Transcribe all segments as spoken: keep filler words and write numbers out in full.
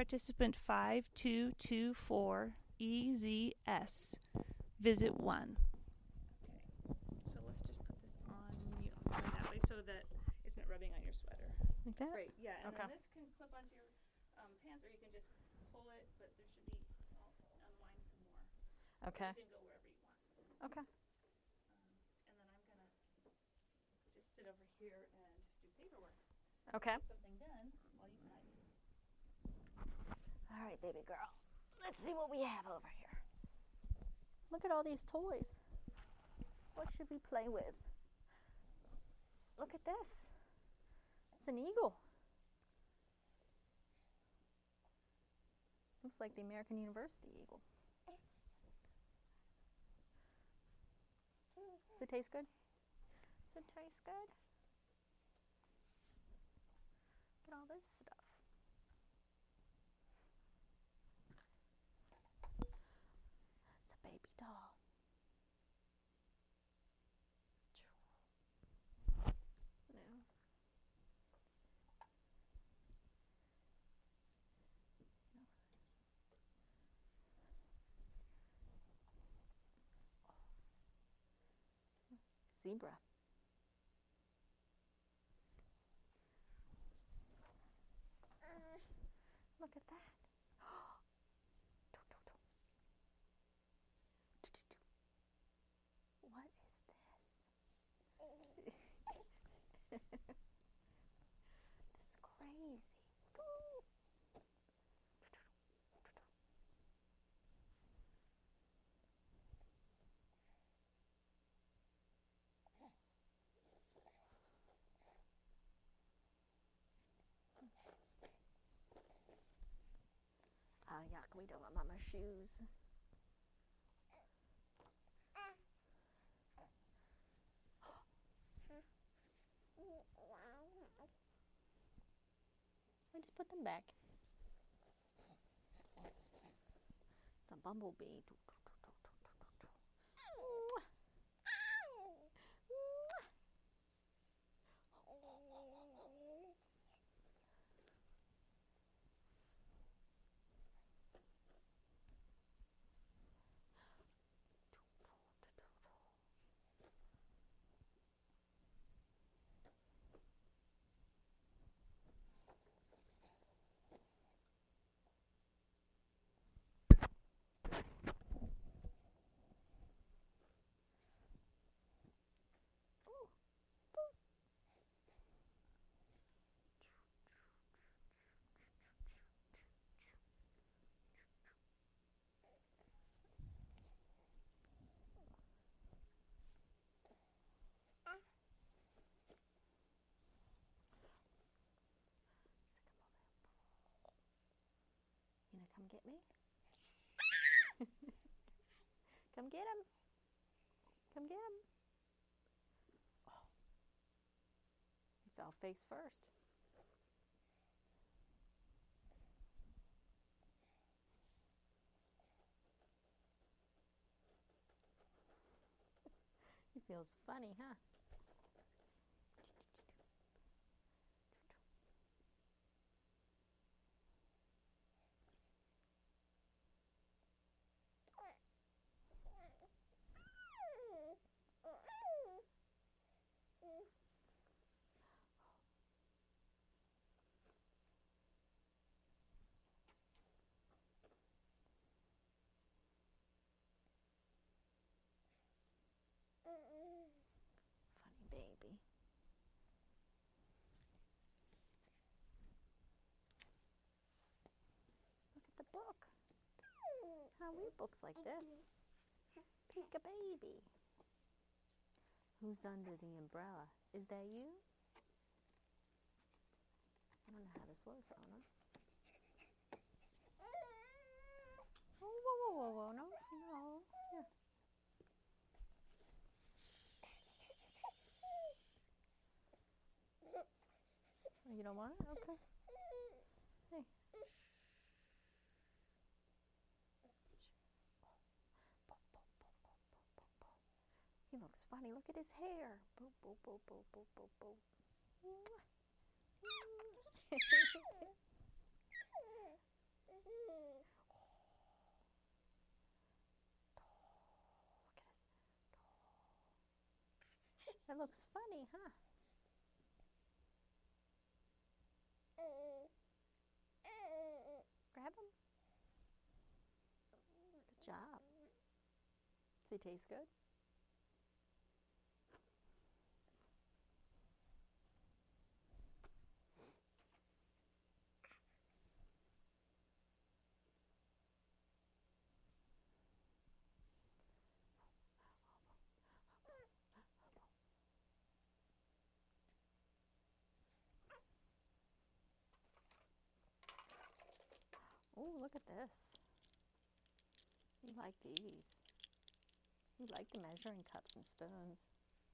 participant five two two four E Z S. Visit one. Okay, so let's just put this on you on that way so that it's not rubbing on your sweater. Like that? Great, yeah, and Okay. then this can clip onto your um, pants, or you can just pull it, but there should be, I'll unwind some more. Okay. You can go wherever you want. Okay. Um, and then I'm going to just sit over here and do paperwork. Okay. Get something done while you hide. All right, baby girl. Let's see what we have over here. Look at all these toys. What should we play with? Look at this. It's an eagle. Looks like the American University eagle. Does it taste good? Does it taste good? Look at all this stuff. It's a baby doll. No. Zebra. Look at that. What is this? This is crazy. Ah, yuck, we don't want Mama's shoes. I just put them back. It's a bumblebee. You know, come get me. Come get him. Come get him. Oh. He fell face first. He feels funny, huh? Funny baby. Look at the book. How read books like this? Peek a baby. Who's under the umbrella? Is that you? I don't know how this works, Anna. Oh, whoa, whoa, whoa, whoa, no, no. Here. Oh, you don't want it? Okay. Hey. He looks funny. Look at his hair. Boop, boop, boop, boop, boop, boop, boop. That looks funny, huh? Grab him. Good job. Does he taste good? Oh, look at this. You like these. You like the measuring cups and spoons.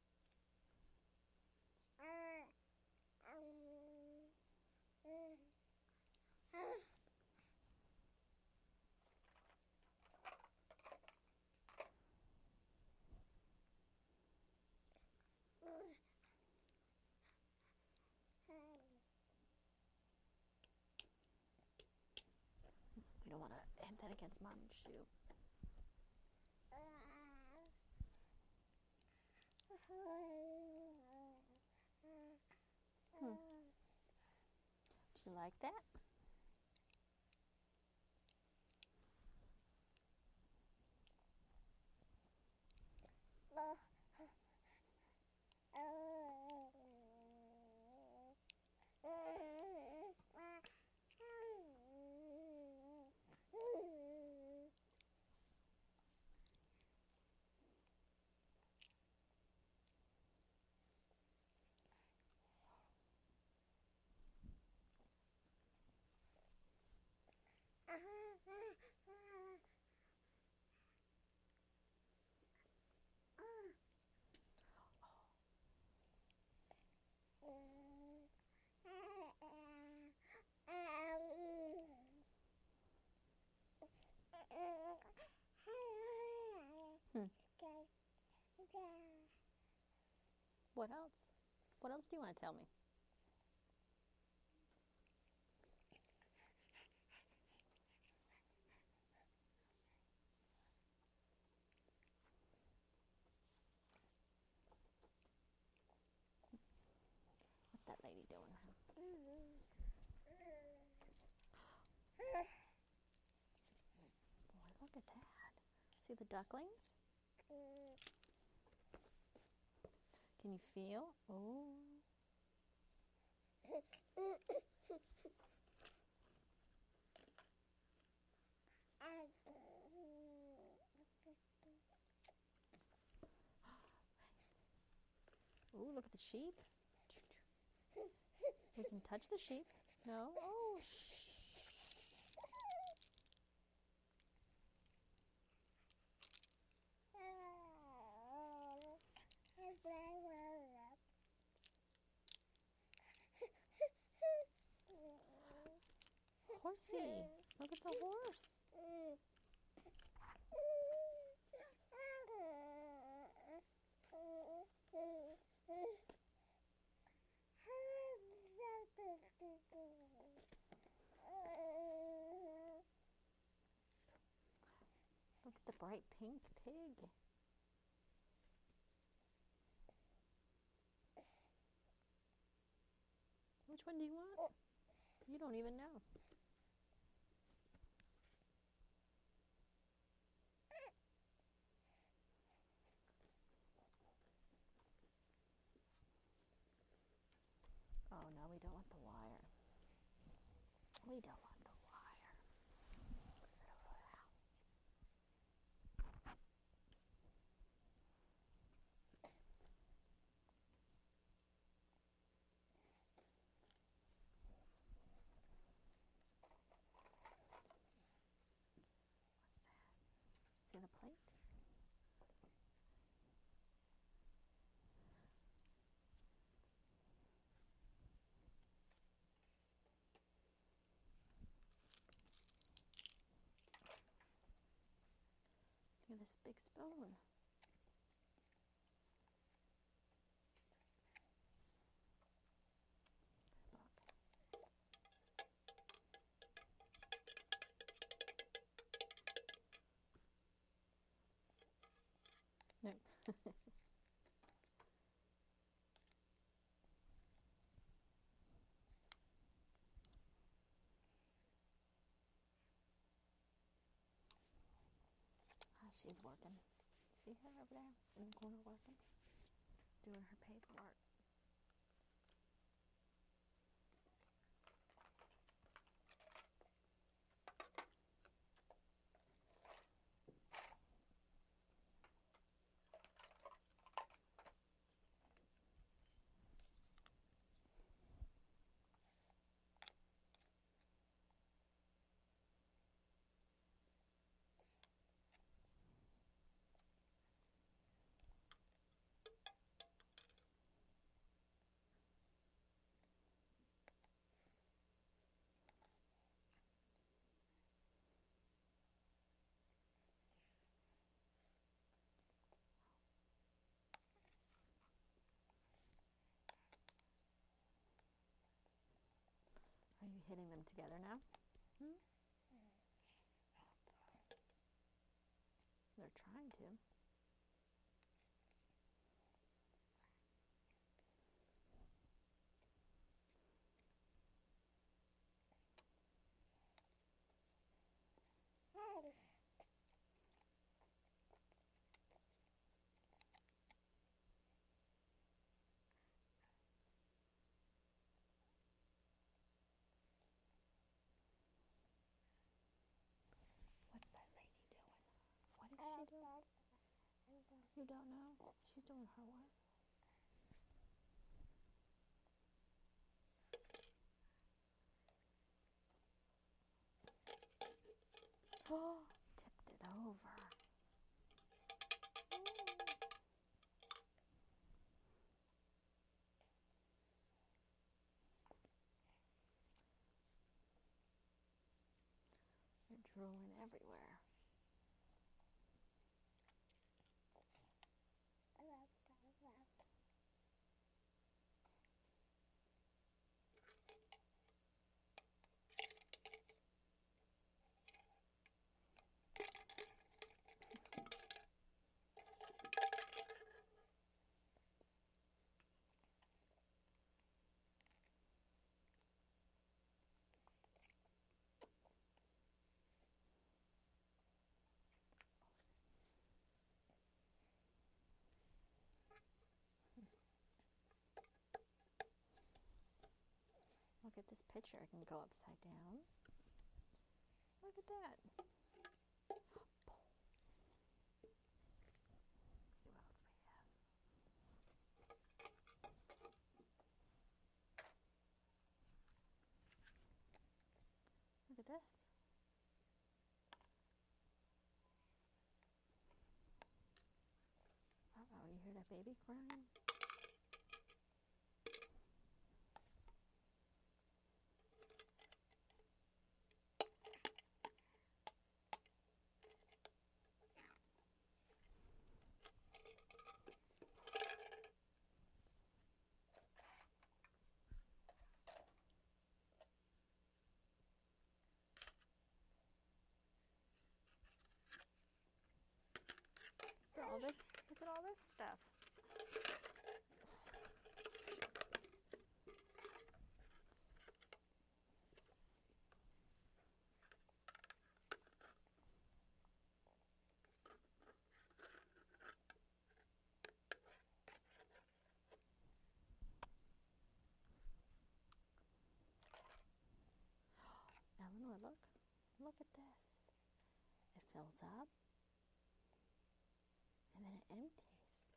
You don't want to hit that against Mommy's shoe. Hmm. Do you like that? Hmm. What else? What else do you want to tell me? What's that lady doing? Boy, look at that. See the ducklings? Can you feel? Oh. Ooh, look at the sheep. We can touch the sheep. No? Oh, shh. Horsey. Look at the horse. Look at the bright pink pig. Which one do you want? You don't even know. Oh no, we don't want the wire. We don't want the wire. Sit over there. What's that? See the plate? Look at this big spoon. Look. No. she's working. See her over there in the corner working? Doing her paperwork. Are you hitting them together now? Hmm? They're trying to. What's that lady doing? What is she doing? You don't know? She's doing her work. Oh, tipped it over. You're drooling everywhere. Look at this picture. It can go upside down. Look at that. Let's see what else we have. Look at this. Uh-oh, you hear that baby crying? Look at all this, look at all this stuff. Eleanor, look. Look at this. It fills up. And then it empties.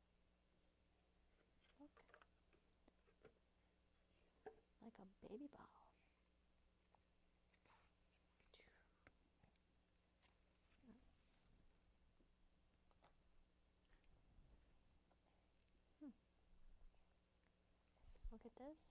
Look. Like a baby bottle. Hmm. Look at this.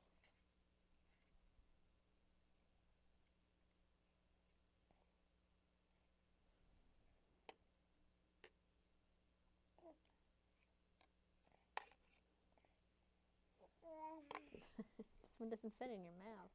This one doesn't fit in your mouth.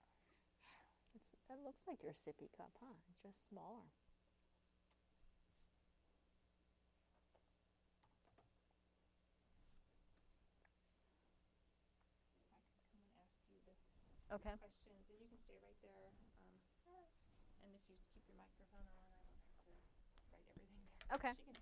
It's, that looks like your sippy cup, huh? It's just smaller. Okay. questions, and you can stay right there. Um, and if you keep your microphone on, I don't have to write everything down. Okay. She can